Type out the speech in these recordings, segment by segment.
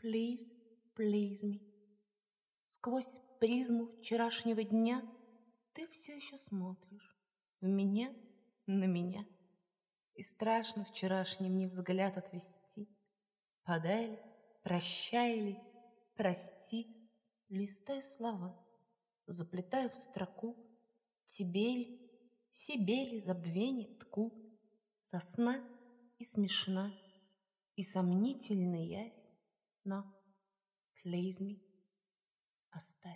Please, please me. Сквозь призму вчерашнего дня ты все еще смотришь в меня, на меня. И страшно вчерашний мне взгляд отвести. Подай ли, прощай ли, прости. Листаю слова, заплетаю в строку. Тебе ли, себе ли забвенье тку. Сосна и смешна, и сомнительная явь. Но please me, оставь.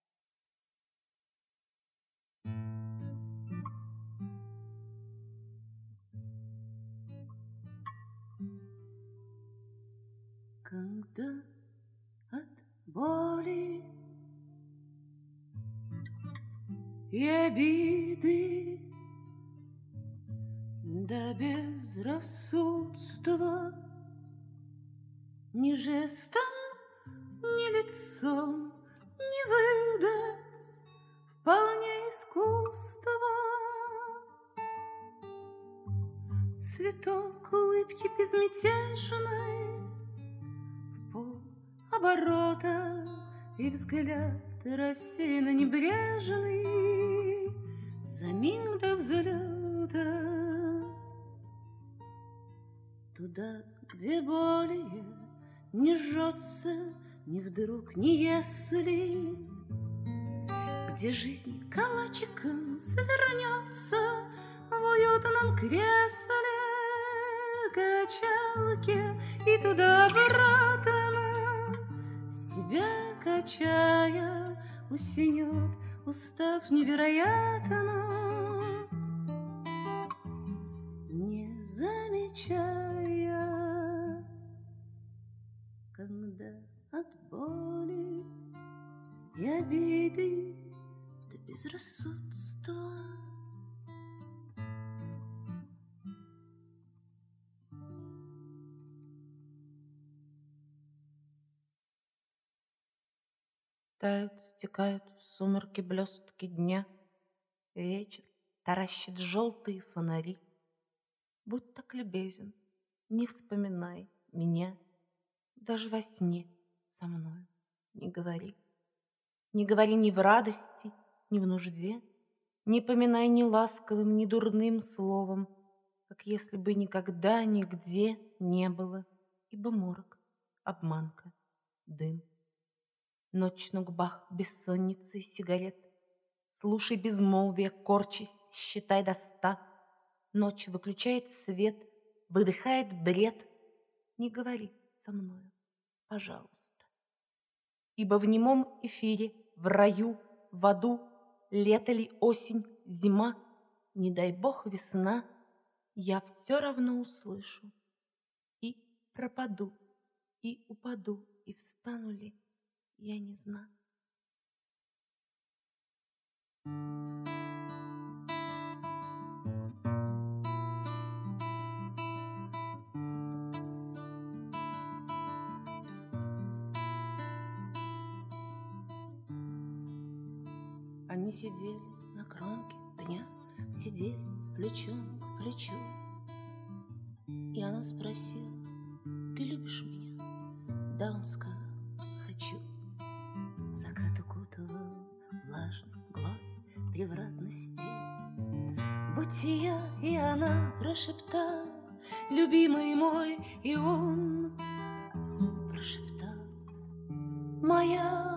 Когда от боли и обиды до безрассудства ни жестом, ни лицом не выдать вполне искусство. Цветок улыбки безмятежной в полоборота и взгляд рассеянно небрежный за миг до взлета. Туда, где более не жжется ни вдруг, ни если, где жизнь калачиком свернется в уютном кресле, качалке и туда-обратно, себя качая, усинет, устав невероятно, не замечая, когда от боли и обиды до безрассудства. Тают, стекают в сумерки блестки дня. Вечер таращит желтые фонари. Будь так любезен, не вспоминай меня. Даже во сне со мною не говори. Не говори ни в радости, ни в нужде. Не поминай ни ласковым, ни дурным словом, как если бы никогда нигде не было, ибо морок, обманка, дым. Ночь на губах бессонницы и сигарет. Слушай безмолвие, корчись, считай до 100. Ночь выключает свет, выдыхает бред. Не говори со мною, пожалуйста. Ибо в немом эфире, в раю, в аду, лето ли, осень, зима, не дай бог весна, я все равно услышу. И пропаду, и упаду, и встану ли, я не знаю. Они сидели на кромке дня, сидели плечом к плечу. И она спросила: ты любишь меня? Да, он сказал: хочу. Закат укутывал влажной мглой превратности бытия, и она прошептала: любимый мой, и он прошептал: моя.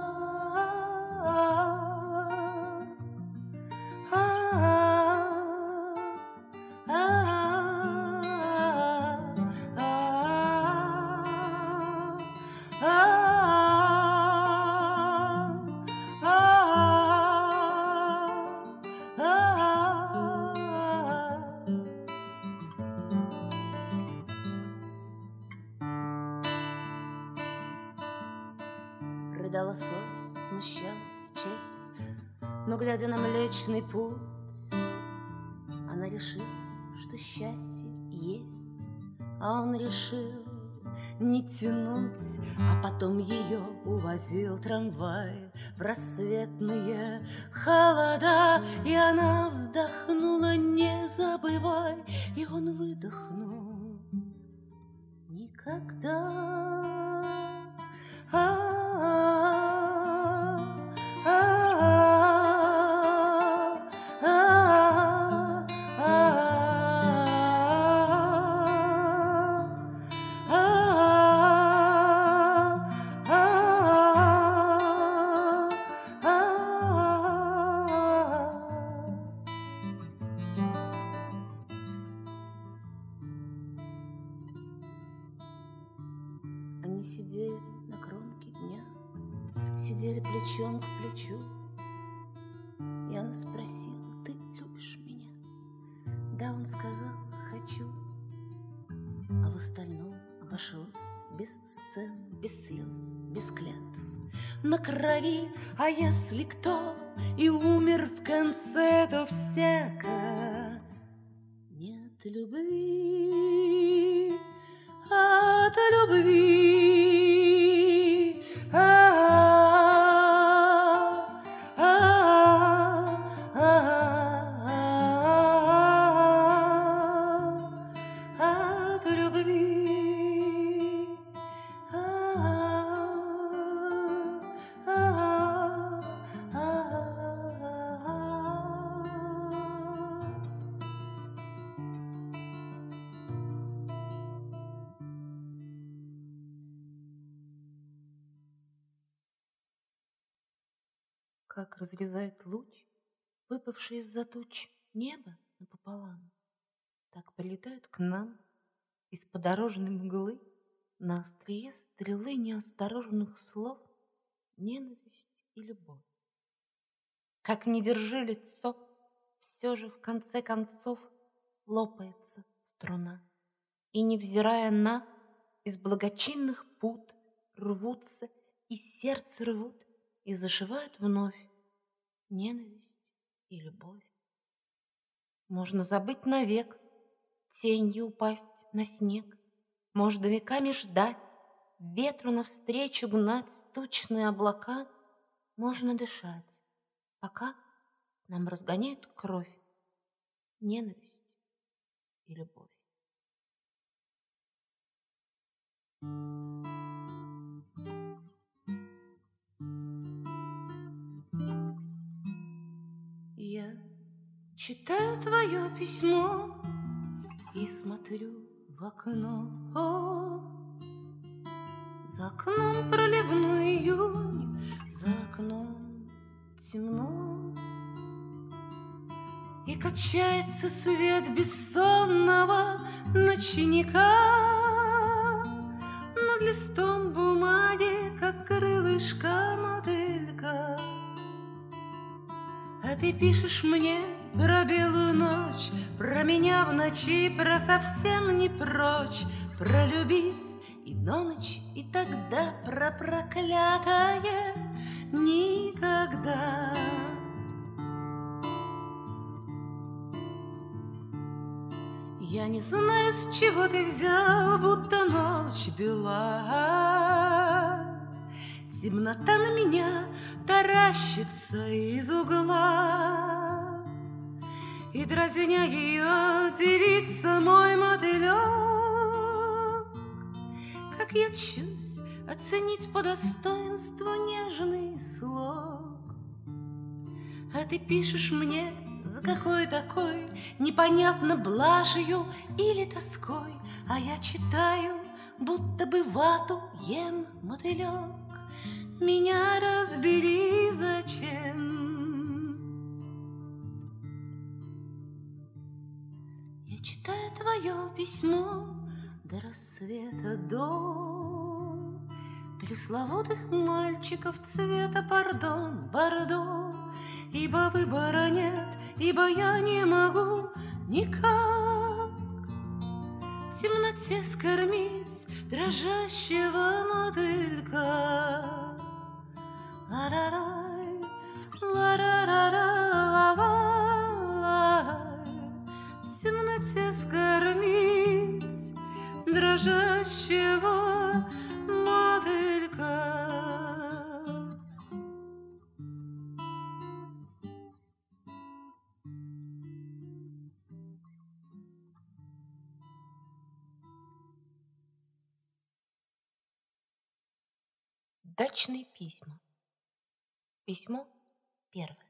Рыдала совесть, смущалась честь, но, глядя на Млечный Путь, она решила, что счастье есть, а он решил не тянуть, а потом ее увозил трамвай в рассветные холода, и она вздохнула: не забывай, и он выдохнул: никогда. сидели на кромке дня, сидели плечом к плечу. И она спросила: ты любишь меня? Да, он сказал: хочу. А в остальном обошлось без сцен, без слез, без клятв, на крови. А если кто и умер в конце, то всяко нет любви от любви. От любви. Как разрезает луч, выпавший из-за туч, небо напополам, так прилетают к нам из подорожной мглы на острие стрелы неосторожных слов ненависть и любовь. Как ни держи лицо, все же в конце концов лопается струна, и, невзирая на, из благочинных пут рвутся и сердце рвут, и зашивают вновь ненависть и любовь. Можно забыть навек, тенью упасть на снег, можно веками ждать, ветру навстречу гнать тучные облака, можно дышать, пока нам разгоняют кровь, ненависть и любовь. Я читаю твое письмо и смотрю в окно. За окном проливной июнь, за окном темно, и качается свет бессонного ночника над листом бумаги, как крылышко мотылька. А ты пишешь мне про белую ночь, про меня в ночи, про совсем не прочь, про любить и до ночи, и тогда про проклятое никогда. Я не знаю, с чего ты взял, будто ночь бела. Темнота на меня таращится из угла, и, дразня ее, девица мой мотылек. Как я тщусь оценить по достоинству нежный слог. А ты пишешь мне за какой такой, непонятно, блажью или тоской, а я читаю, будто бы вату ем, мотылек. Меня разбери зачем. Я читаю твое письмо до рассвета, до пресловутых мальчиков цвета пардон, бордо. Ибо выбора нет, ибо я не могу никак в темноте скормить дрожащего мотылька. Ла-ра-рай, ла-ра-ра-ра-ла-лай, в темноте скормить дрожащего мотылька. Дачные письма. Письмо первое.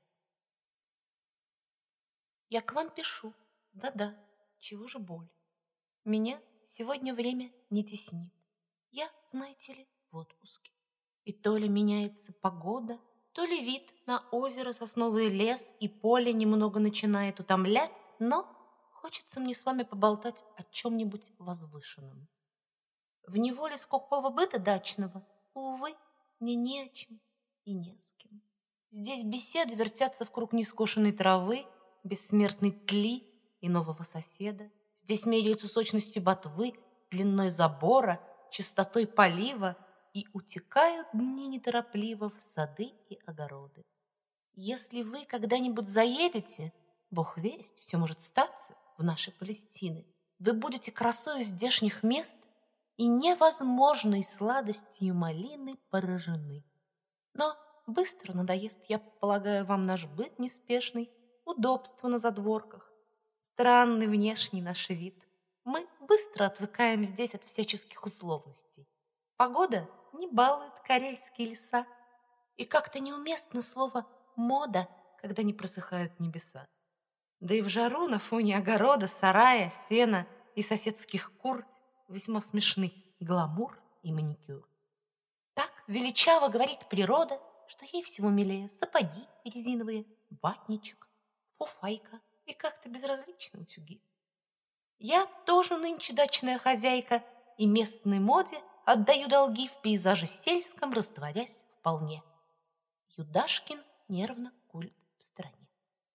Я к вам пишу. Да-да, чего же боль. Меня сегодня время не теснит. Я, знаете ли, в отпуске. И то ли меняется погода, то ли вид на озеро, сосновый лес и поле немного начинает утомлять, но хочется мне с вами поболтать о чем-нибудь возвышенном. В неволе скупого быта дачного, увы, мне не о чем и не с кем. Здесь беседы вертятся вкруг нескошенной травы, бессмертной тли и нового соседа. Здесь меряются сочностью ботвы, длиной забора, частотой полива, и утекают дни неторопливо в сады и огороды. Если вы когда-нибудь заедете, Бог весть, все может статься в нашей Палестины, вы будете красою здешних мест и невозможной сладостью малины поражены. Но быстро надоест, я полагаю, вам наш быт неспешный, удобство на задворках, странный внешний наш вид. Мы быстро отвыкаем здесь от всяческих условностей. Погода не балует карельские леса, и как-то неуместно слово «мода», когда не просыхают небеса. Да и в жару на фоне огорода, сарая, сена и соседских кур весьма смешны гламур и маникюр. Так величаво говорит природа, что ей всего милее сапоги резиновые, ватничек, фуфайка и как-то безразличны утюги. Я тоже нынче дачная хозяйка и местной моде отдаю долги в пейзаже сельском, растворясь вполне. Юдашкин нервно курит в стороне.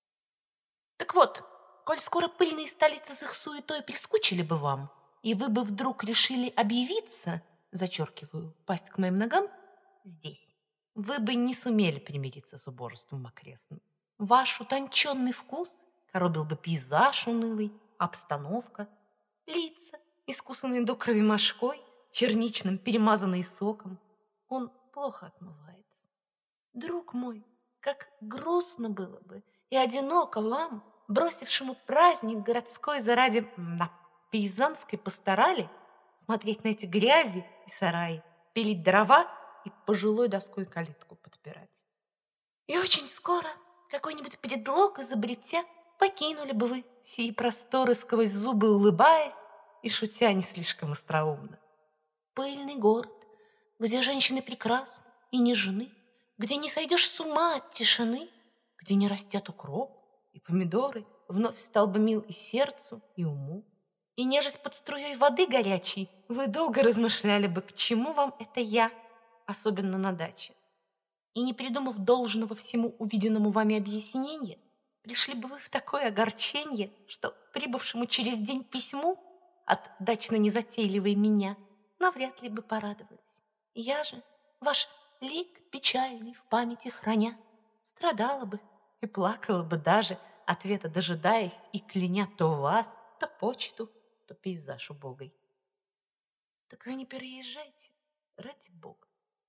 Так вот, коль скоро пыльные столицы с их суетой прискучили бы вам, и вы бы вдруг решили объявиться, зачеркиваю, пасть к моим ногам, здесь, вы бы не сумели примириться с убожеством окрестным. Ваш утонченный вкус коробил бы пейзаж унылый, обстановка, лица, искусанные до крови мошкой, черничным, перемазанные соком. Он плохо отмывается. Друг мой, как грустно было бы и одиноко вам, бросившему праздник городской заради пейзанской пасторали, смотреть на эти грязи и сараи, пилить дрова и пожилой доской калитку подпирать. И очень скоро какой-нибудь предлог изобретя, покинули бы вы сии просторы сквозь зубы улыбаясь и шутя не слишком остроумно. Пыльный город, где женщины прекрасны и нежны, где не сойдешь с ума от тишины, где не растят укроп и помидоры, вновь стал бы мил и сердцу, и уму. И нежесть под струей воды горячей, вы долго размышляли бы, к чему вам это я, особенно на даче. И не придумав должного всему увиденному вами объяснения, пришли бы вы в такое огорчение, что прибывшему через день письму от дачно-незатейливой меня навряд ли бы порадовались. Я же, ваш лик печальный в памяти храня, страдала бы и плакала бы даже, ответа дожидаясь и кляня то вас, то почту, то пейзаж убогой. Так вы не переезжайте, ради Бога.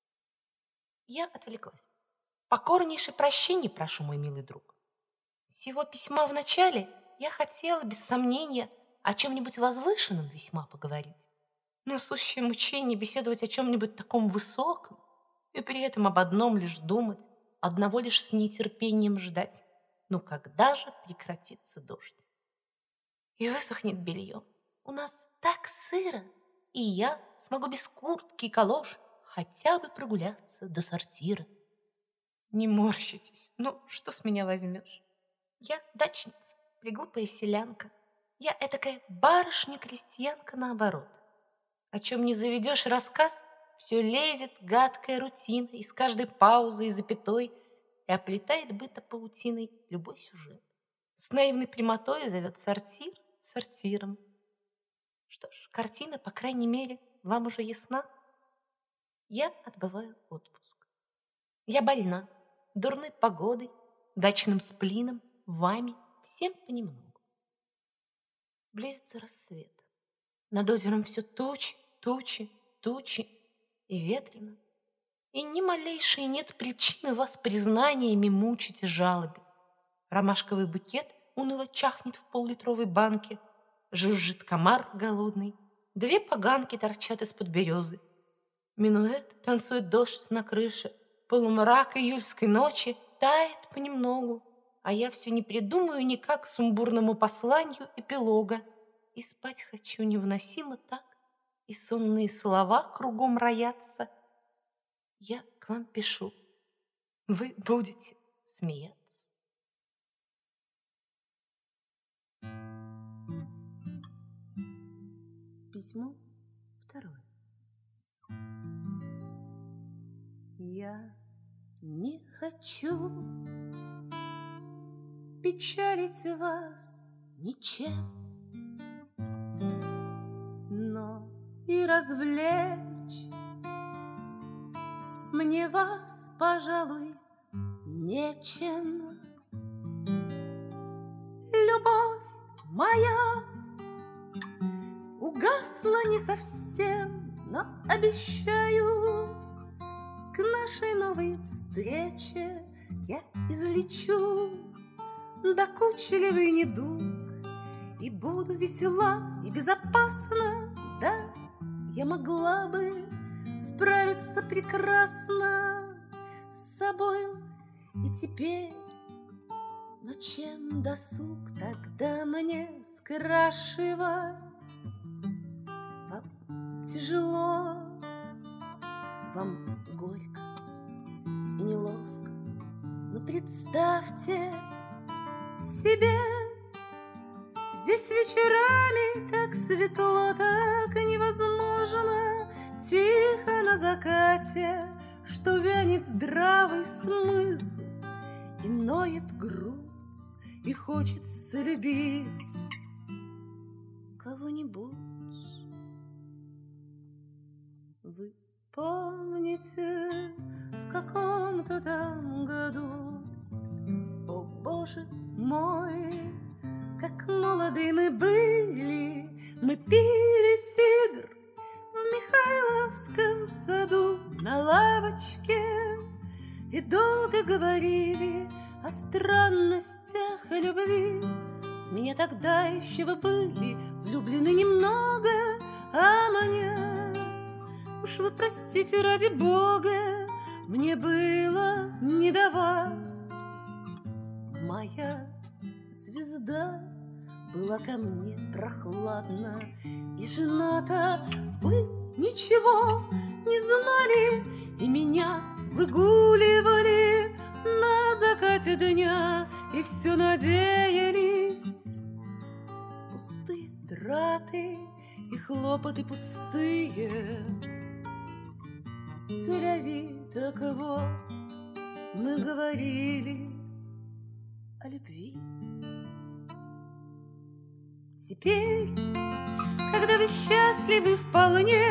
Я отвлеклась. Покорнейше прощения прошу, мой милый друг. Сего письма в начале я хотела, без сомнения, о чем-нибудь возвышенном весьма поговорить. Но сущее мучение беседовать о чем-нибудь таком высоком и при этом об одном лишь думать, одного лишь с нетерпением ждать. Ну когда же прекратится дождь? И высохнет белье. У нас так сыро, и я смогу без куртки и калош хотя бы прогуляться до сортира. Не морщитесь, ну что с меня возьмешь? Я дачница, приглупая селянка. Я этакая барышня-крестьянка наоборот. О чем не заведешь рассказ, все лезет гадкая рутина из каждой паузы и запятой и оплетает быта паутиной любой сюжет. С наивной прямотой зовет сортир сортиром. Что ж, картина, по крайней мере, вам уже ясна? Я отбываю отпуск. Я больна дурной погодой, дачным сплином, вами, всем понемногу. Близится рассвет. Над озером все тучи, тучи, тучи, и ветрено. И ни малейшей нет причины вас признаниями мучить и жалобить. Ромашковый букет уныло чахнет в пол-литровой банке, жужжит комар голодный, две поганки торчат из-под березы. Минуэт танцует дождь на крыше, полумрак июльской ночи тает понемногу, а я все не придумаю никак сумбурному посланию эпилога. И спать хочу невыносимо так, и сонные слова кругом роятся. Я к вам пишу, вы будете смеяться. Письмо второе. Я не хочу печалить вас ничем, но и развлечь мне вас, пожалуй, нечем. Любовь моя угасла не совсем, но обещаю, к нашей новой встрече я излечу докучливый недуг и буду весела и безопасна. Да, я могла бы справиться прекрасно с собою и теперь, но чем досуг тогда мне скрашивать? Вам тяжело, вам горько и неловко, но представьте себе, здесь вечерами так светло, так невозможно, тихо на закате, что вянет здравый смысл и ноет грудь, и хочется любить кого-нибудь. Вы помните, в каком-то там году, о Боже мой, как молоды мы были, мы пили сидр в Михайловском саду на лавочке и долго говорили о странностях любви. В меня тогда еще вы были влюблены немного, а мне, уж вы простите ради Бога, мне было не до вас. Моя звезда была ко мне прохладна и жената. Вы ничего не знали и меня выгуливали на закате дня и все надеялись. Пустые траты и хлопоты пустые. Соляви, так вот, мы говорили о любви. Теперь, когда вы счастливы вполне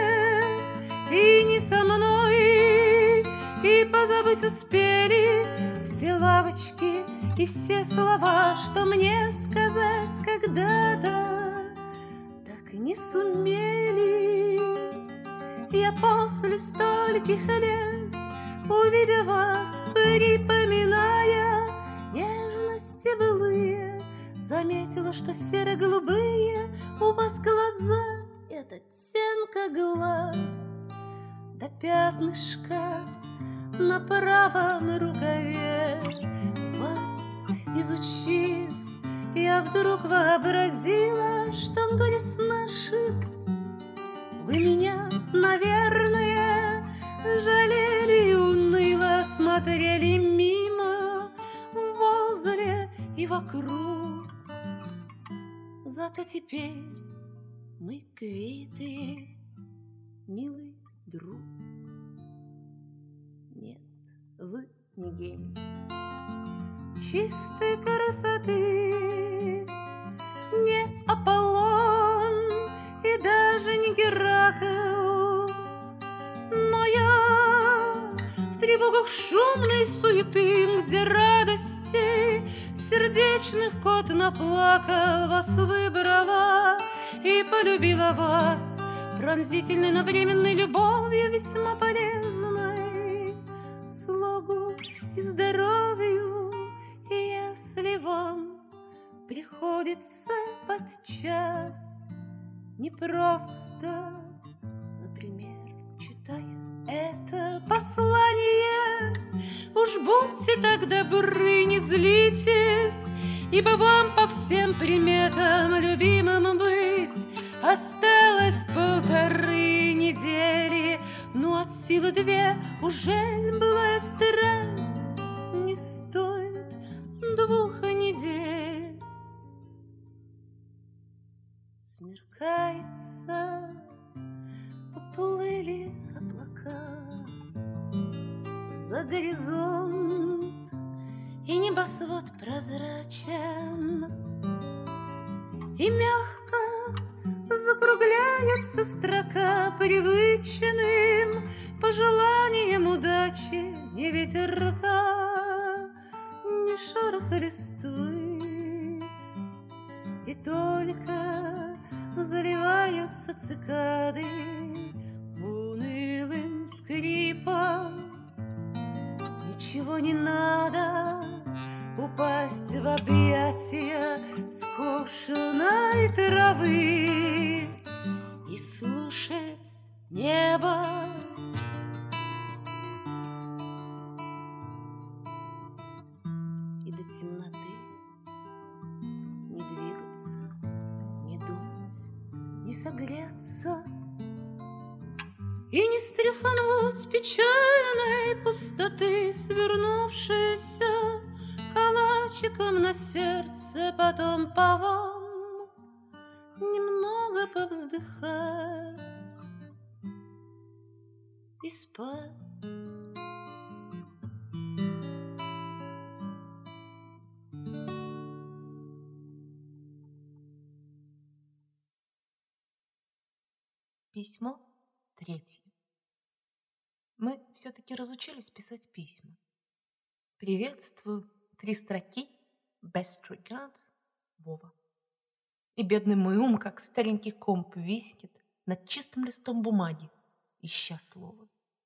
и не со мной, и позабыть успели все лавочки и все слова, что мне сказать когда-то так и не сумели. Я после стольких лет, увидя вас, припоминая нежности былые, заметила, что серо-голубые у вас глаза и оттенка глаз до пятнышка на правом рукаве. Вас изучив, я вдруг вообразила, что горестно ошиблась. Вы меня, наверное, жалели и уныло смотрели мимо, возле и вокруг. Зато теперь мы квиты, милый друг. Нет, вы не гений чистой красоты, не Аполлон и даже не Геракл, но я в тревогах шумной суеты, где радости сердечных кот наплакал, вас выбрала и полюбила вас пронзительной, но временной любовью, весьма полезной слогу и здоровью. И если вам приходится подчас непросто, например, читая это послание, уж будьте так добры, не злитесь, ибо вам по всем приметам любимым быть осталось 1,5 недели. Ну, от силы 2 уже былая страсть не стоит 2 недель. Смеркается, уплыли облака, за горизонт, и небосвод прозрачен, и мягко закругляется строка привычным пожеланием удачи. Ни ветерка, ни шороха листвы, и только заливаются цикады унылым скрипом. Ничего не надо упасть в объятия скошенной травы и слушать небо. И до темноты не двигаться, не думать, не согреться и не стряхнуть печальной пустоты, свернувшейся калачиком на сердце, потом по вам немного повздыхать и спать. Письмо 3. Мы все-таки разучились писать письма. Приветствую, 3 строки, best regards, Вова. И бедный мой ум, как старенький комп, виснет над чистым листом бумаги, ища слово.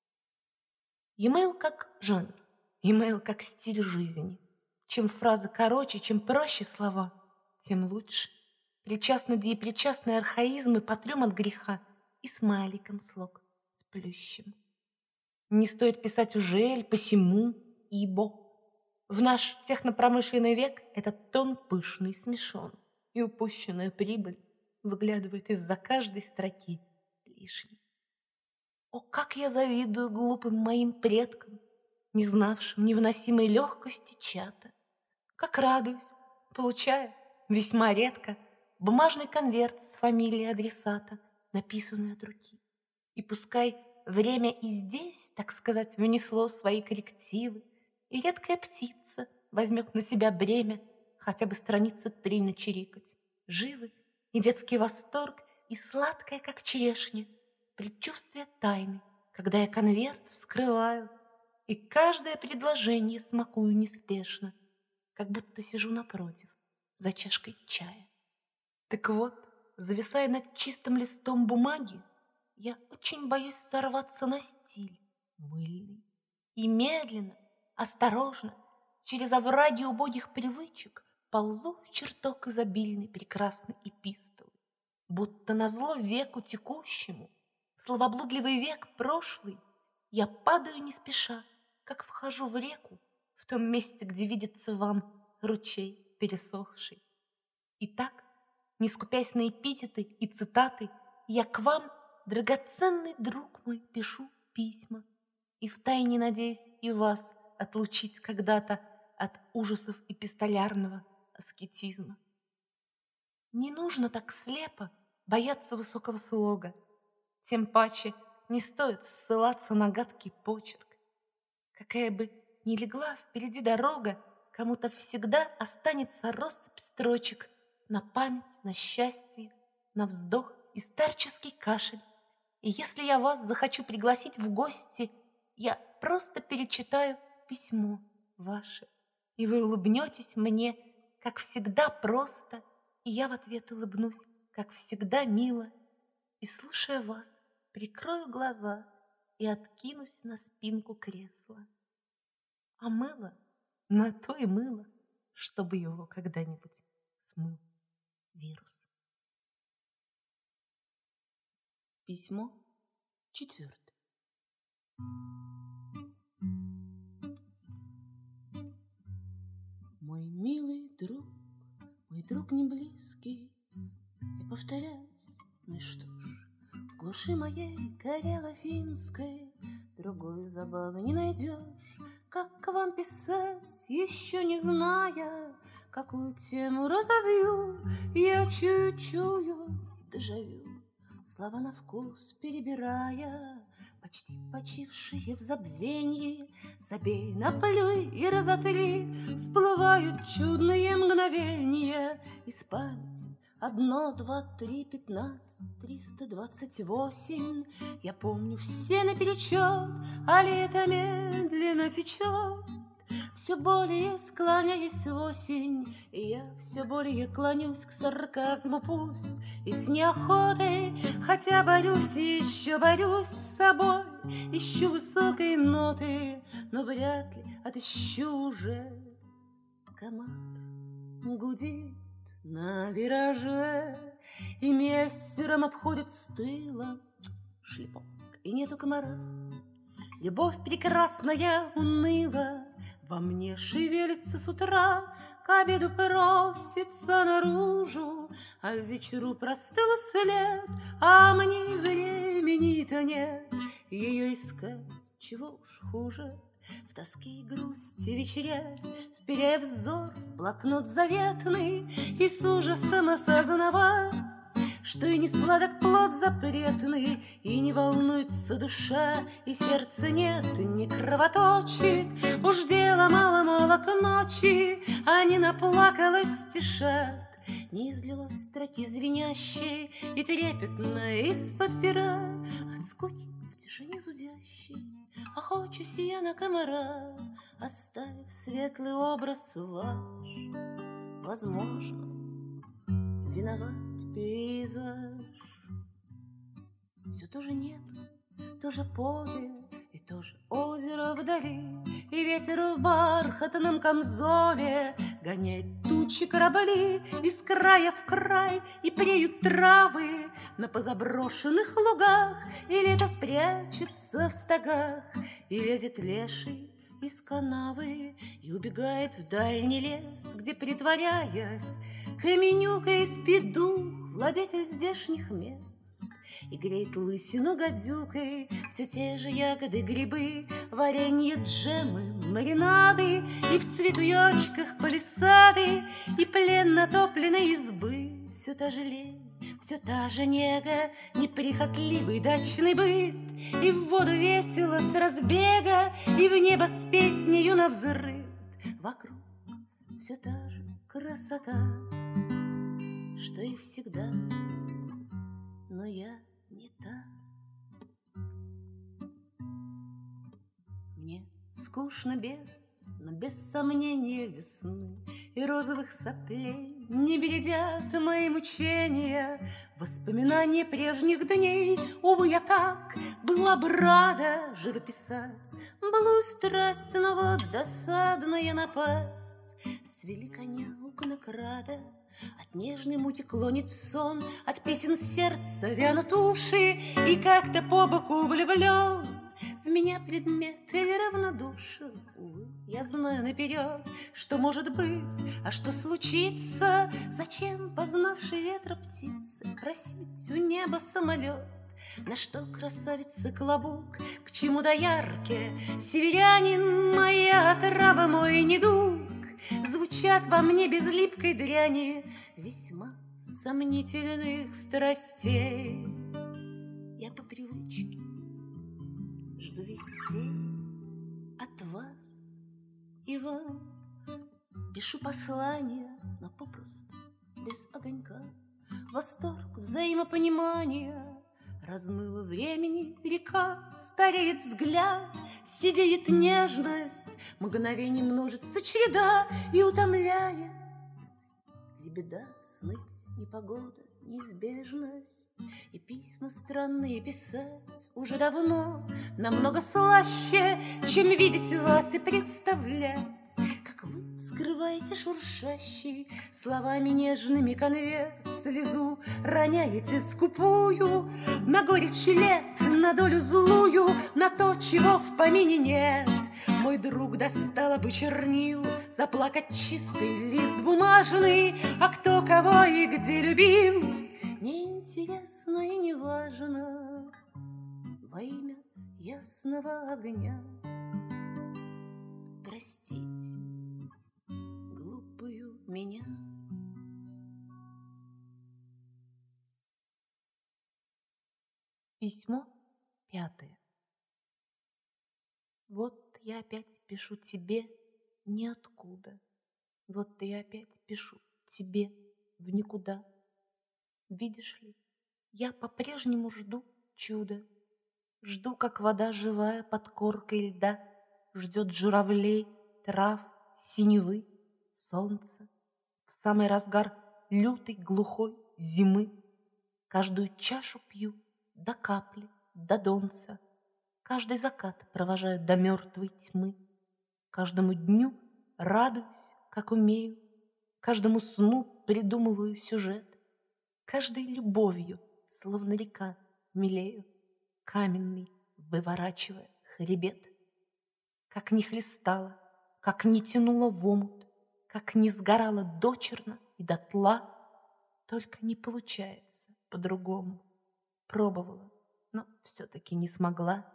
E-mail как жанр, e-mail как стиль жизни. Чем фразы короче, чем проще слова, тем лучше. Причастно-деепричастные архаизмы потрем от греха и смайликом слог с плющем. Не стоит писать ужель, посему, ибо. В наш технопромышленный век этот тон пышный смешон, и упущенная прибыль выглядывает из-за каждой строки лишней. О, как я завидую глупым моим предкам, не знавшим невыносимой легкости чата! Как радуюсь, получая, весьма редко, бумажный конверт с фамилией адресата, написанный от руки. И пускай время и здесь, так сказать, внесло свои коррективы, и редкая птица возьмет на себя бремя хотя бы страницы 3 начирикать. Живы и детский восторг, и сладкое, как черешня, предчувствие тайны, когда я конверт вскрываю, и каждое предложение смакую неспешно, как будто сижу напротив за чашкой чая. Так вот, зависая над чистым листом бумаги, я очень боюсь сорваться на стиль мыльный. И медленно, осторожно, через овраги убогих привычек ползу в чертог изобильной прекрасной эпистолы, будто назло веку текущему, в словоблудливый век прошлый, я падаю не спеша, как вхожу в реку, в том месте, где видится вам ручей пересохший. И так, не скупясь на эпитеты и цитаты, я к вам, драгоценный друг мой, пишу письма, и втайне надеюсь и вас отлучить когда-то от ужасов эпистолярного аскетизма. Не нужно так слепо бояться высокого слога, тем паче не стоит ссылаться на гадкий почерк. Какая бы ни легла впереди дорога, кому-то всегда останется россыпь строчек на память, на счастье, на вздох и старческий кашель. И если я вас захочу пригласить в гости, я просто перечитаю письмо ваше, и вы улыбнетесь мне, как всегда просто, и я в ответ улыбнусь, как всегда мило, и, слушая вас, прикрою глаза и откинусь на спинку кресла. А мыло на то и мыло, чтобы его когда-нибудь смыл вирус. Письмо 4. Мой милый друг не близкий, я повторяюсь, ну и что ж, в глуши моей карело-финской другой забавы не найдешь, как к вам писать, еще не зная, какую тему разовью. Я чую дежавю, слова на вкус перебирая, по почти почившие в забвенье, забей, наплюй и разотри, всплывают чудные мгновения из памяти. 1, 2, 3, 15, 328. Я помню все наперечет, а лето медленно течет, все более склоняясь в осень, и я все более клонюсь к сарказму, пусть и с неохотой, хотя борюсь и еще борюсь с собой, ищу высокой ноты, но вряд ли отыщу уже. Комар гудит на вираже, и мессером обходит с тыла шлепок, и нету комара. Любовь прекрасная уныла, во мне шевелится с утра, к обеду просится наружу, а в вечеру простыл след, а мне времени-то нет ее искать, чего уж хуже. В тоске и грусти вечерять, вперяя взор в блокнот заветный, и с ужасом осознавать, что и не сладок плод запретный, и не волнуется душа, и сердце нет, не кровоточит. Уж дело мало-мало к ночи, а не наплакалась стишат, не излилось строки звенящей и трепетной из-под пера, от скуки в тишине зудящей охочусь я на комара, оставив светлый образ ваш. Возможно, виноват пейзаж. Все то же небо, то же поле и то же озеро вдали, и ветер в бархатном камзоле гоняет тучи корабли из края в край, и преют травы на позаброшенных лугах, и лето прячется в стогах, и лезет леший из канавы и убегает в дальний лес, где, притворяясь каменюкой, спит дух, владетель здешних мест, и греет лысину гадюкой все те же ягоды, грибы, варенье, джемы, маринады, и в цветуёчках палисады, и плен натопленной избы. Все та же лень, все та же нега, неприхотливый дачный быт, и в воду весело с разбега, и в небо с песнею навзрыд. Вокруг все та же красота, что и всегда, но я не та. Мне скучно без сомнения весны и розовых соплей, не бередят мои мучения воспоминания прежних дней. Увы, я так была бы рада живописать былую страсть, но вот досадная напасть свели коня у конокрада. От нежной муки клонит в сон, от песен сердца вянут уши, и как-то по боку влюблен в меня предмет или равнодушие. Увы, я знаю наперед, что может быть, а что случится. Зачем познавшей ветра птицы просить у неба самолет? На что красавица клобук, к чему доярке северянин, моя отрава, мой недуг? Звучат во мне без липкой дряни весьма сомнительных страстей. Я по привычке жду вестей от вас и вам, пишу послания, но попросту без огонька. Восторг, взаимопонимание размыло времени река, стареет взгляд, сидеет нежность, мгновений множится череда и утомляет ли беда сныть непогода, неизбежность, и письма странные писать уже давно намного слаще, чем видеть вас и представлять, как вы вскрываете шуршащий словами нежными конверт, слезу роняете скупую на горечь лет, на долю злую, на то, чего в помине нет. Мой друг достала бы чернил, заплакать чистый лист бумажный, а кто кого и где любил, неинтересно и неважно. Во имя ясного огня простите глупую меня. Письмо 5. Вот я опять пишу тебе ниоткуда. Вот я опять пишу тебе в никуда. Видишь ли, я по-прежнему жду чуда. Жду, как вода живая под коркой льда ждет журавлей, трав, синевы, солнца. В самый разгар лютой глухой зимы каждую чашу пью до капли, до донца. Каждый закат провожаю до мертвой тьмы. Каждому дню радуюсь, как умею. Каждому сну придумываю сюжет. Каждой любовью, словно река, милею, каменный, выворачивая хребет. Как не хлестала, как не тянула в омут, как не сгорала дочерно и дотла, только не получается по-другому. Пробовала, но все-таки не смогла.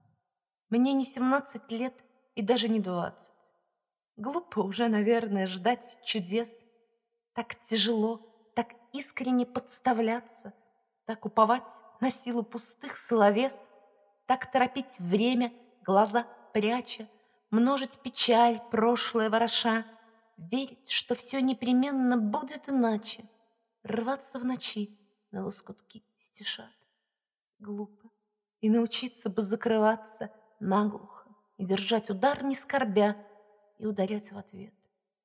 Мне не 17 лет и даже не 20. Глупо уже, наверное, ждать чудес. Так тяжело, так искренне подставляться, так уповать на силу пустых словес, так торопить время, глаза пряча, множить печаль, прошлое вороша, верить, что все непременно будет иначе, рваться в ночи на лоскутки стишат. Глупо. И научиться бы закрываться наглухо и держать удар, не скорбя, и ударять в ответ.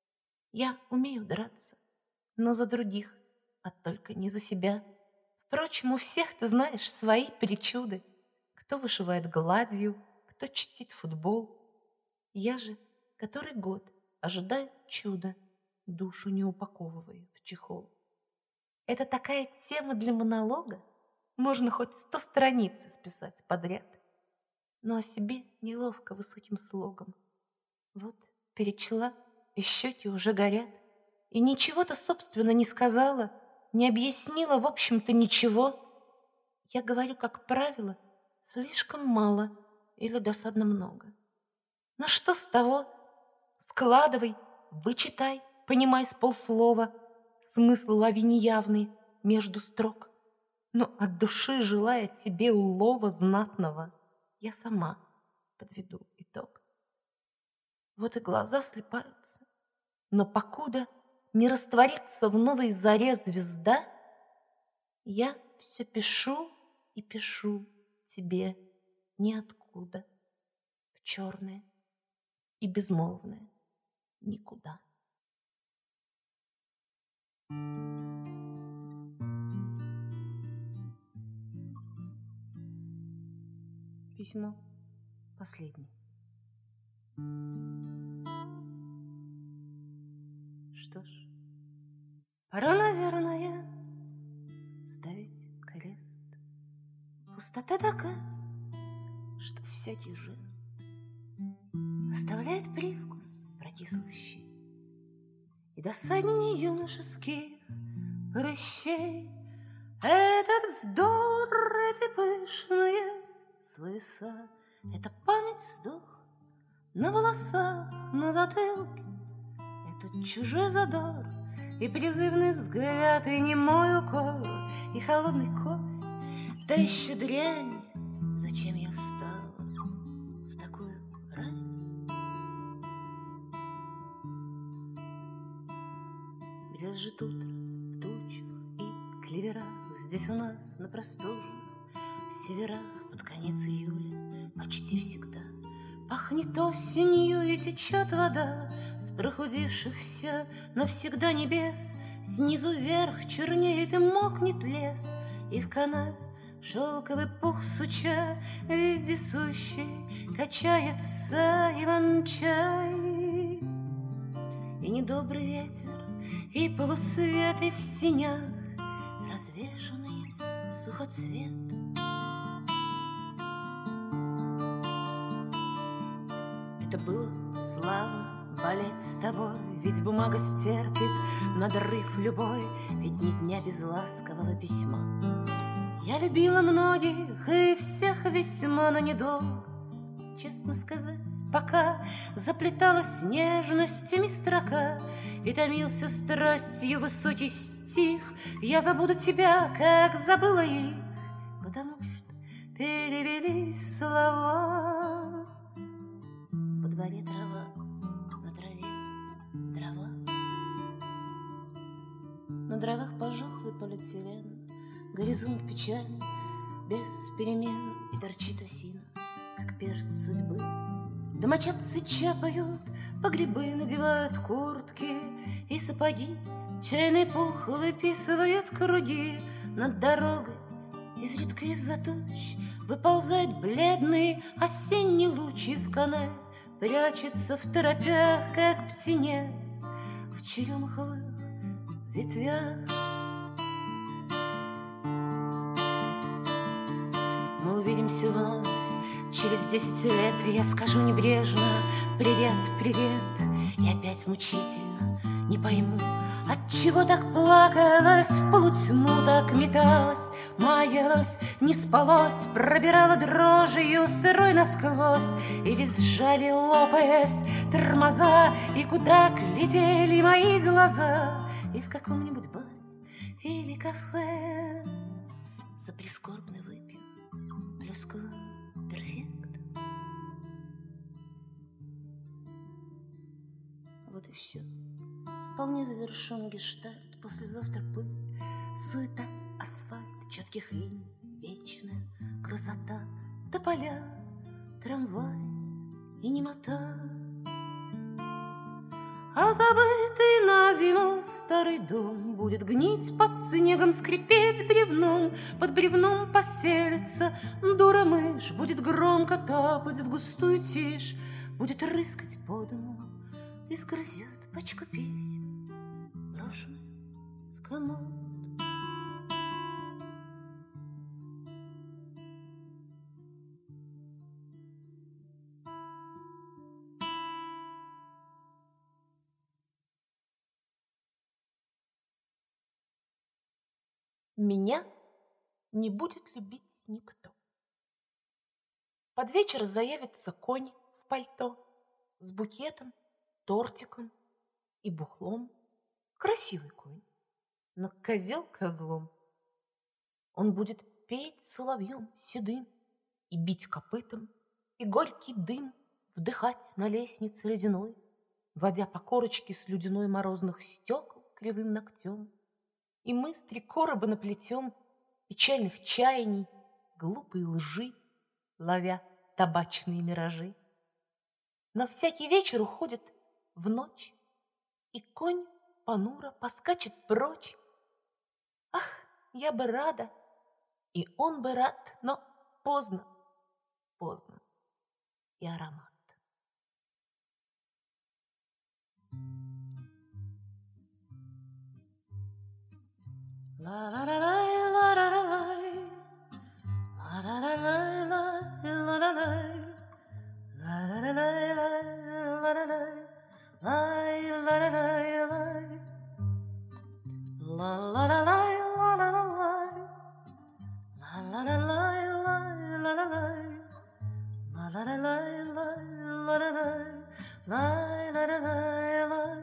Я умею драться, но за других, а только не за себя. Впрочем, у всех, ты знаешь, свои причуды. Кто вышивает гладью, кто чтит футбол. Я же который год ожидаю чуда, душу не упаковывая в чехол. Это такая тема для монолога, можно хоть 100 страниц списать подряд. Но о себе неловко высоким слогом. Вот перечла, и щеки уже горят. И ничего-то, собственно, не сказала, не объяснила, в общем-то, ничего. Я говорю, как правило, слишком мало или досадно много. Но что с того? Складывай, вычитай, понимай с полслова, смысл лови неявный между строк. Но от души, желая тебе улова знатного, я сама подведу итог. Вот и глаза слипаются, но покуда не растворится в новой заре звезда, я все пишу и пишу тебе ниоткуда, в черное и безмолвное никуда. Письмо последнее. Что ж, пора, наверное, ставить крест. Пустота такая, что всякий жест оставляет привкус прокислый и досадней юношеских прыщей. Этот вздор, эти пышные словеса, это память вздох на волосах, на затылке. Это чужой задор и призывный взгляд, и немой укор, и холодный кофе, да еще дрянь. Зачем я встала в такую рань? Брезжит утро в тучах и клеверах. Здесь у нас на просторах северах под конец июля почти всегда пахнет осенью и течет вода с прохудившихся навсегда небес. Снизу вверх чернеет и мокнет лес, и в канаве шелковый пух суча вездесущий качается Иван-чай. И недобрый ветер, и полусвет, и в синях развешанный сухоцвет. Это было славно болеть с тобой, ведь бумага стерпит надрыв любой, ведь ни дня без ласкового письма. Я любила многих и всех весьма, но недолго, честно сказать, пока заплеталась нежностями строка и томился страстью высокий стих. Я забуду тебя, как забыла их, потому что перевелись слова. дворе трава, на траве дрова. На дровах пожухлый полиэтилен, горизонт печальный, без перемен, и торчит осина, как перст судьбы. Домочадцы чапают, по грибы надевают куртки и сапоги, чайный пух выписывает круги над дорогой. Изредка из-за туч выползает бледный осенний луч, и в канаве прячется в торопях, как птенец в черемуховых ветвях. Мы увидимся вновь через 10 лет, и я скажу небрежно: привет, привет. И опять мучительно не пойму, отчего так плакалась, в полутьму так металась, маялась, не спалось, пробирала дрожью сырой насквозь, и визжали, лопаясь, тормоза, и куда глядели мои глаза. И в каком-нибудь баре или кафе за прискорбный выпью плюску перфект. Вот и все. Вполне завершен гештальт. Послезавтра пыль, суета, асфальт, четких линий, вечная красота, тополя, трамвай и немота. А забытый на зиму старый дом будет гнить под снегом, скрипеть бревном. Под бревном поселится дура-мышь, будет громко топать в густую тишь, будет рыскать по дому и сгрызет пачку писем, брошенных в комод. Меня не будет любить никто. Под вечер заявится конь в пальто с букетом, тортиком и бухлом. Красивый конь, но козел козлом. Он будет петь соловьем седым и бить копытом, и горький дым вдыхать на лестнице ледяной, водя по корочке слюдяной морозных стекол кривым ногтем. И мы с 3 короба наплетем печальных чаяний, глупой лжи, ловя табачные миражи. Но всякий вечер уходит в ночь, и конь понуро поскачет прочь. Ах, я бы рада, и он бы рад, но поздно, поздно, и аромат. Ла-ла-ла-лай, ла-ла-ла-лай, ла-ла-ла-лай, ла-ла-ла-лай, ла-ла-ла-лай, ла-ла-ла-лай, лай, ла-ла-лай, лай, ла-ла-ла-лай, ла-ла-ла-лай, ла-ла-ла-лай, лай, ла-ла-лай, ла-ла-ла-лай, лай, ла-ла-лай, лай, ла-ла-лай, лай.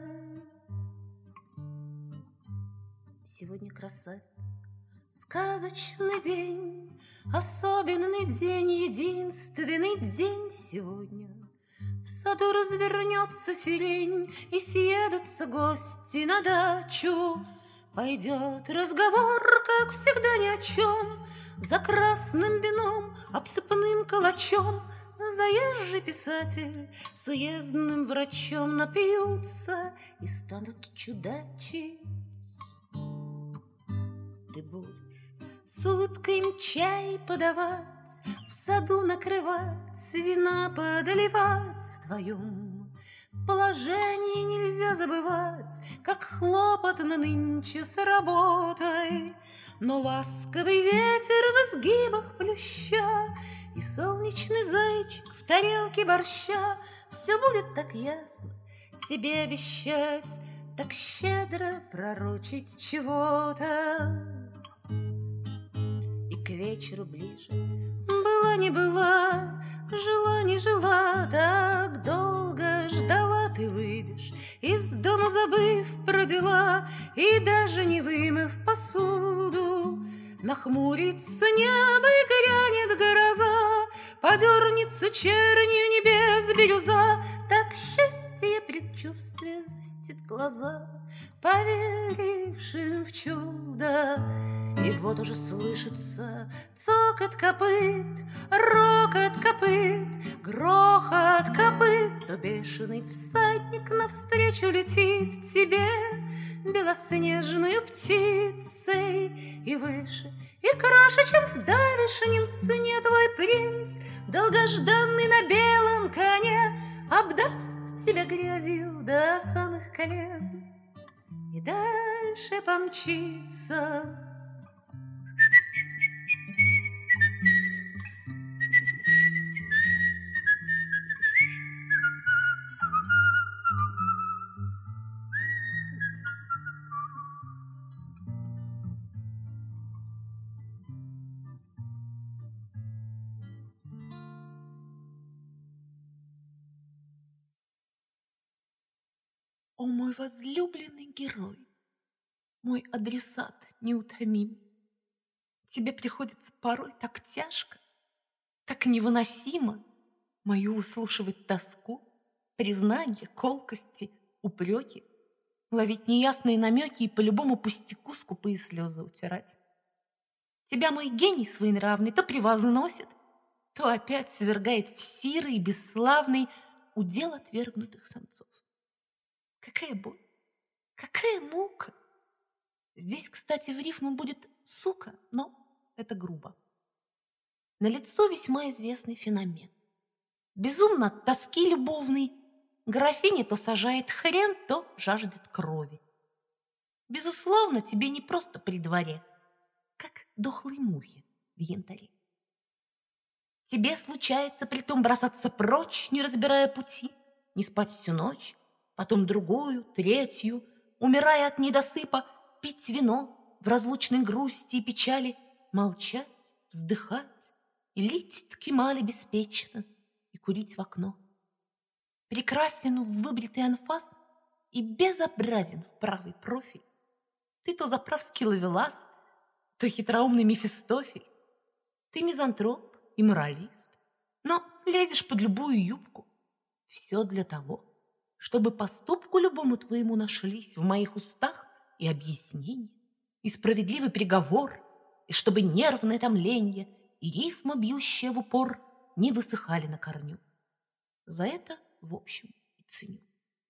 Сегодня, красавица, сказочный день, особенный день, единственный день сегодня. В саду развернется сирень, и съедутся гости на дачу. Пойдет разговор, как всегда, ни о чем, за красным вином, обсыпанным калачом. Заезжий писатель с уездным врачом напьются и станут чудачить. Ты будешь с улыбкой им чай подавать, в саду накрывать, вина подливать. В твоем положении нельзя забывать, как хлопотно нынче с работой. Но ласковый ветер в изгибах плюща и солнечный зайчик в тарелке борща — все будет так ясно тебе обещать, так щедро пророчить чего-то. И к вечеру ближе была не была, жила не жила, так долго ждала, ты выйдешь из дома, забыв про дела и даже не вымыв посуду. Нахмурится небо и грянет гроза, подернется чернью небес бирюза. предчувствие застит глаза поверившим в чудо. И вот уже слышится цокот копыт, рокот копыт, грохот копыт. То бешеный всадник навстречу летит тебе белоснежной птицей. И выше, и краше, чем в давешнем сне твой принц, долгожданный на белом коне, обдаст тебя грязью до самых колен и дальше помчится. О, мой возлюбленный герой, мой адресат неутомим, тебе приходится порой так тяжко, так невыносимо мою выслушивать тоску, признания, колкости, упреки, ловить неясные намеки и по любому пустяку скупые слезы утирать. Тебя мой гений своенравный то превозносит, то опять свергает в сирый, бесславный удел отвергнутых самцов. Какая боль, какая мука! Здесь, кстати, в рифму будет сука, но это грубо. Налицо весьма известный феномен. Безумно от тоски любовной графиня то сажает хрен, то жаждет крови. Безусловно, тебе не просто при дворе, как дохлой мухе в янтаре. Тебе случается притом бросаться прочь, не разбирая пути, не спать всю ночь, потом другую, третью, умирая от недосыпа, пить вино в разлучной грусти и печали, молчать, вздыхать и лить ткемали беспечно и курить в окно. Прекрасен в выбритый анфас и безобразен в правый профиль. Ты то заправский ловелас, то хитроумный Мефистофель. Ты мизантроп и моралист, но лезешь под любую юбку. Все для того, чтобы поступку любому твоему нашлись в моих устах и объяснения, и справедливый приговор, и чтобы нервное томление и рифма, бьющая в упор, не высыхали на корню. За это, в общем, и ценю.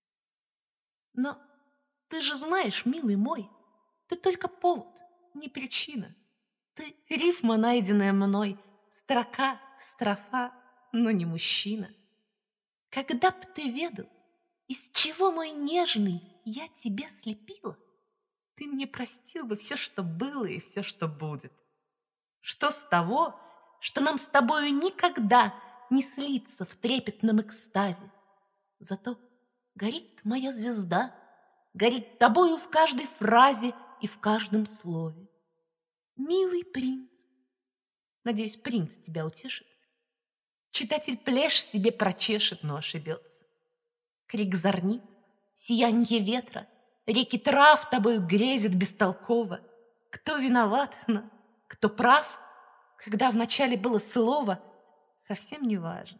Но ты же знаешь, милый мой, ты только повод, не причина. Ты рифма, найденная мной, строка, строфа, но не мужчина. Когда б ты ведал, из чего, мой нежный, я тебя слепила, ты мне простил бы все, что было, и все, что будет. Что с того, что нам с тобою никогда не слиться в трепетном экстазе? Зато горит моя звезда, горит тобою в каждой фразе и в каждом слове. Милый принц, надеюсь, принц тебя утешит. Читатель плешь себе прочешет, но ошибется. Крик зорниц, сиянье ветра, реки трав тобою грезят бестолково. Кто виноват из нас, кто прав, когда вначале было слово, совсем не важно.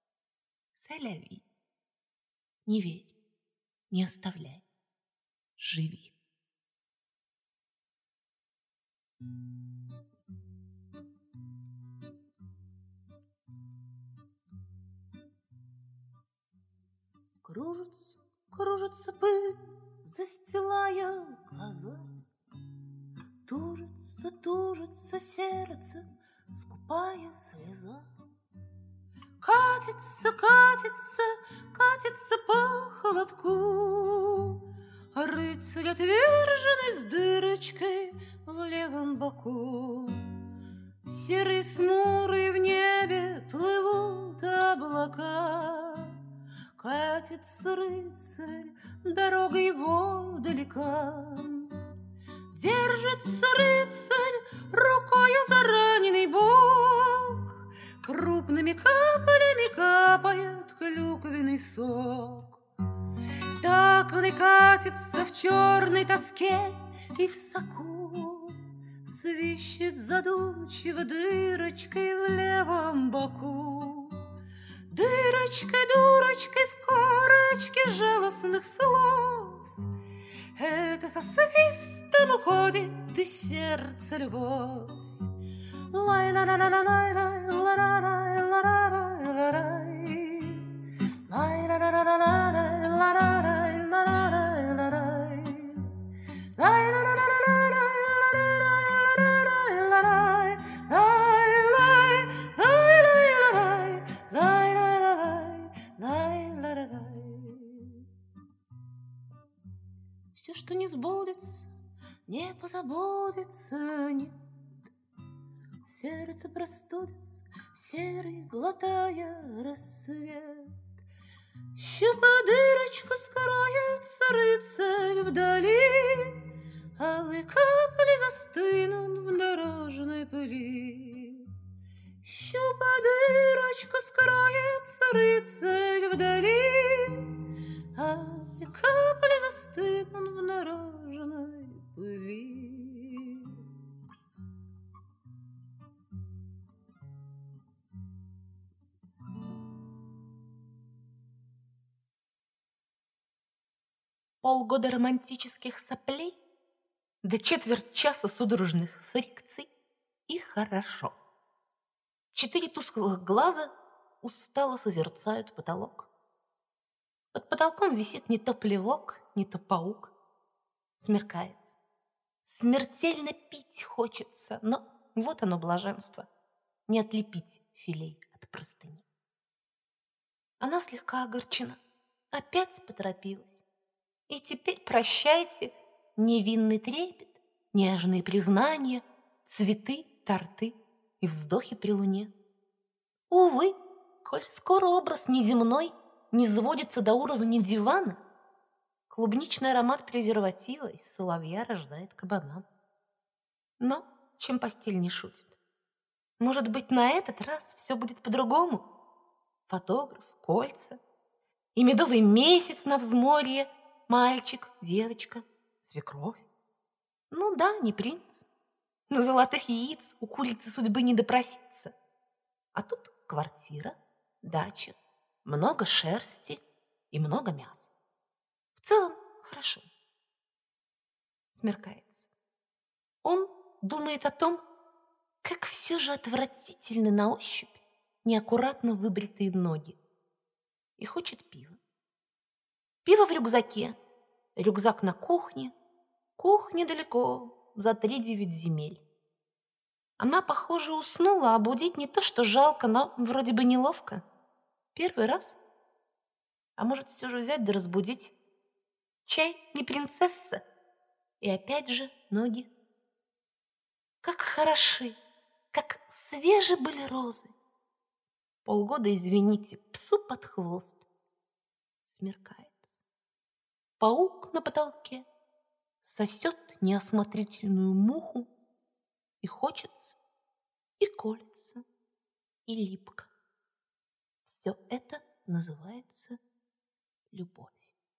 Сэляви, не верь, не оставляй, живи. Кружится, кружится пыль, застилая глаза. Тужится, тужится сердце, скупая слеза. Катится, катится, катится по холодку рыцарь, отверженный с дырочкой в левом боку. Серые смуры в небе плывут облака. Катится рыцарь дорогой его далека. Держится рыцарь рукою за раненый бок. Крупными каплями капает клюквенный сок. Так он и катится в черной тоске и в соку. Свищет задумчиво дырочкой в левом боку. Дырочкой, дурочкой в корочке жалостных Это со свистом уходит из сердца любовь. Все, что не сбудется, не позаботится, нет. Сердце простудится, серый, глотая рассвет. Щупа дырочку скроется рыцарь вдали, алые капли застынут в дорожной пыли. Щупа дырочку скроется рыцарь вдали, алые капли застынут в дорожной пыли. Полгода романтических соплей, да четверть часа судорожных фрикций, и хорошо. 4 тусклых глаза устало созерцают потолок. Под потолком висит не то плевок, не то паук. Смеркается. Смертельно пить хочется, но вот оно блаженство. Не отлепить филей от простыни. Она слегка огорчена, опять поторопилась. И теперь прощайте невинный трепет, нежные признания, цветы, торты и вздохи при луне. Увы, коль скоро образ неземной не сводится до уровня дивана, клубничный аромат презерватива из соловья рождает кабана. Но чем постель не шутит? Может быть, на этот раз все будет по-другому? Фотограф, кольца и медовый месяц на взморье, мальчик, девочка, свекровь. Ну да, не принц, но золотых яиц у курицы судьбы не допроситься. А тут квартира, дача, много шерсти и много мяса. В целом хорошо. Смеркается. Он думает о том, как все же отвратительны на ощупь неаккуратно выбритые ноги. И хочет пива. Пиво в рюкзаке, рюкзак на кухне, кухня далеко, за 3-9 земель. Она, похоже, уснула, а будить не то что жалко, но вроде бы неловко. Первый раз. А может, все же взять да разбудить? Чай не принцесса. И опять же ноги. Как хороши, как свежи были розы. Полгода, извините, псу под хвост. Смеркается. Паук на потолке сосет неосмотрительную муху, и хочется, и колется, и липко. Все это называется любовь.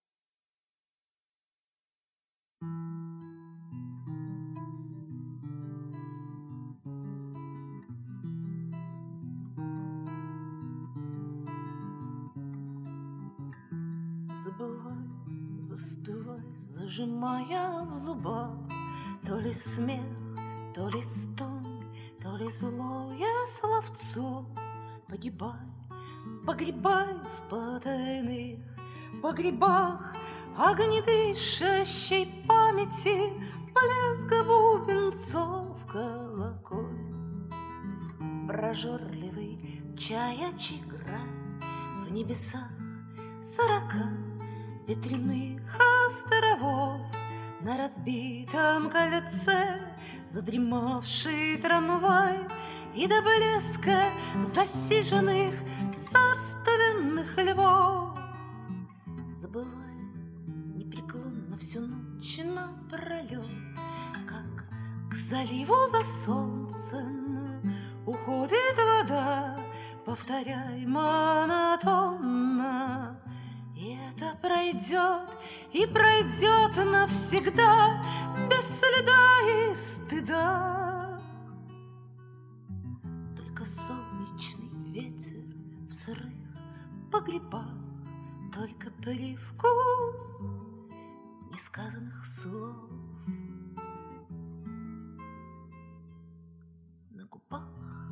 Забывай, застывай, зажимая в зубах то ли смех, то ли стон, то ли злое словцо. Погибай, погребай в потайных погребах огнедышащей памяти блеск бубенцов колоколь. Прожорливый чаячий град в небесах 40 ветряных островов на разбитом кольце задремавший трамвай и до блеска засиженных царственных львов. Забывая непреклонно всю ночь напролет, как к заливу за солнцем уходит вода, повторяй монотонно. И это пройдет, и пройдет навсегда, без следа и стыда. Только солнечный ветер в сырых погребах, только привкус несказанных слов. На губах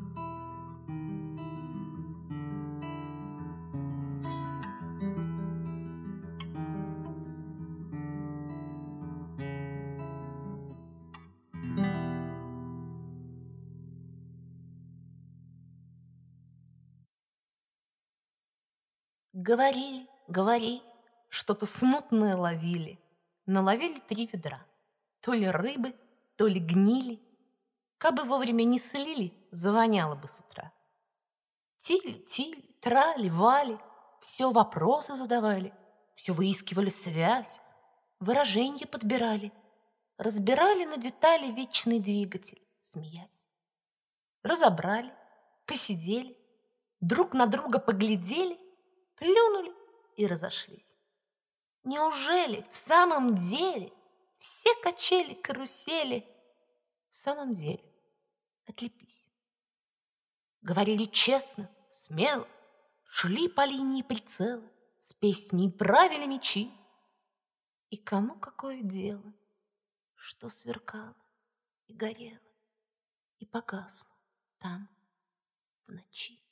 Говорили, говорили, что-то смутное ловили. Наловили 3 ведра. То ли рыбы, то ли гнили. Кабы вовремя не слили, завоняло бы с утра. Тили, трали, вали, все вопросы задавали, все выискивали связь, выражения подбирали, разбирали на детали вечный двигатель, смеясь. Разобрали, посидели, друг на друга поглядели, плюнули и разошлись. Неужели в самом деле все качели, карусели в самом деле отлепись? Говорили честно, смело, шли по линии прицела, с песней правили мечи. И кому какое дело, что сверкало и горело и погасло там в ночи?